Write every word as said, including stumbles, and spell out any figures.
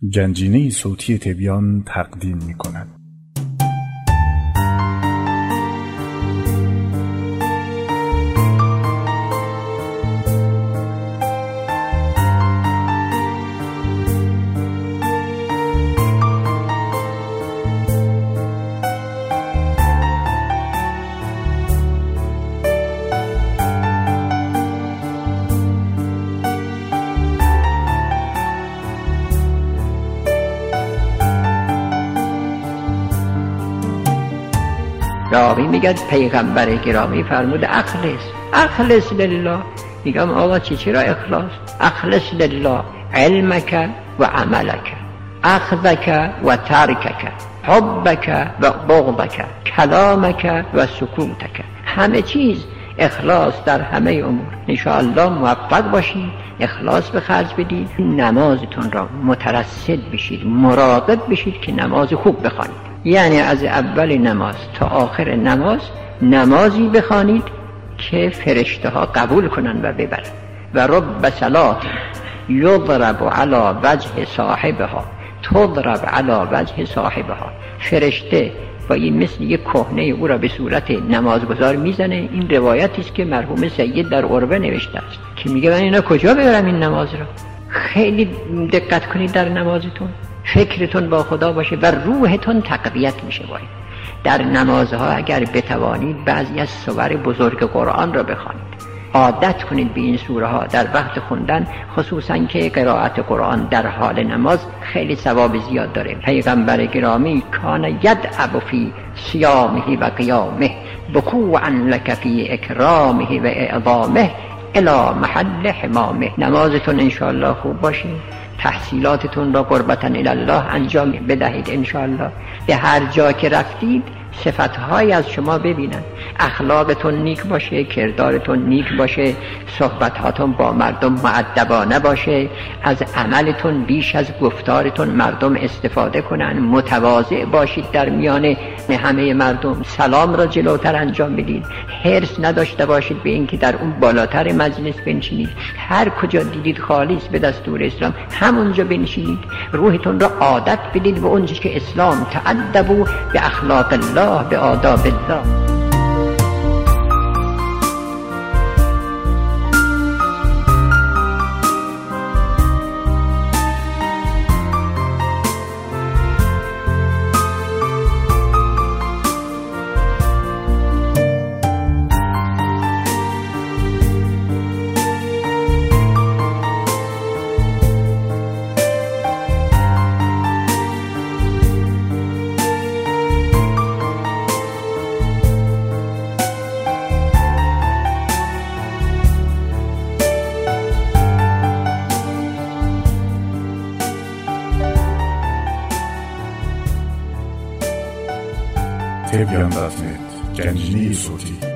گنجینه صوتی تبیان تقدیم می کند. راوی میگه پیغمبر گرامی فرمود اخلص اخلص لله. میگم آقا چی چرا اخلاص؟ اخلص لله علمک و عملک، اخذک و ترکک، حبک و بغضک، کلامک و سکوتک. همه چیز اخلاص در همه امور. انشاءالله موفق باشید، اخلاص به خرج بدید، نمازتون را مترصد بشید، مراقب بشید که نماز خوب بخوانید. یعنی از اول نماز تا آخر نماز نمازی بخوانید که فرشته ها قبول کنن و ببرن. و رب صلاة یضرب علی وجه صاحبها تضرب علی وجه صاحبها. فرشته با این مثل یک کهنه او را به صورت نمازگزار میزنه. این روایتی است که مرحوم سید در عروه نوشته است که میگه من اینا کجا ببرم این نماز را؟ خیلی دقت کنید در نمازتون، فکرتون با خدا باشه و روحتون تقویت میشه. باید در نمازها اگر بتوانید بعضی از سور بزرگ قرآن را بخوانید، عادت کنید به این سوره ها در وقت خوندن، خصوصا که قرائت قرآن در حال نماز خیلی ثواب زیاد داره. پیغمبر گرامی کان یدعب فی صیامه و قیامه بخوعا لک فی اکرامه و اعظامه الی محل حمامه. نمازتون انشاءالله خوب باشه، تحصیلاتتون را قربتاً الله انجام بدهید. انشاءالله به هر جا که رفتید صفت‌های از شما ببینن، اخلاقتون نیک باشه، کردارتون نیک باشه، صحبت‌هاتون با مردم مؤدبانه باشه، از عملتون بیش از گفتارتون مردم استفاده کنن، متواضع باشید در میان همه مردم، سلام را جلوتر انجام بدید، حرص نداشته باشید به اینکه در اون بالاتر مجلس بنشینید. هر کجا دیدید خالص به دستور اسلام همونجا بنشینید. روحتون را عادت بدید به اونجا که اسلام تأدبوا به اخلاق الله به آداب الله. تبیان دات نت گنجینه صوتی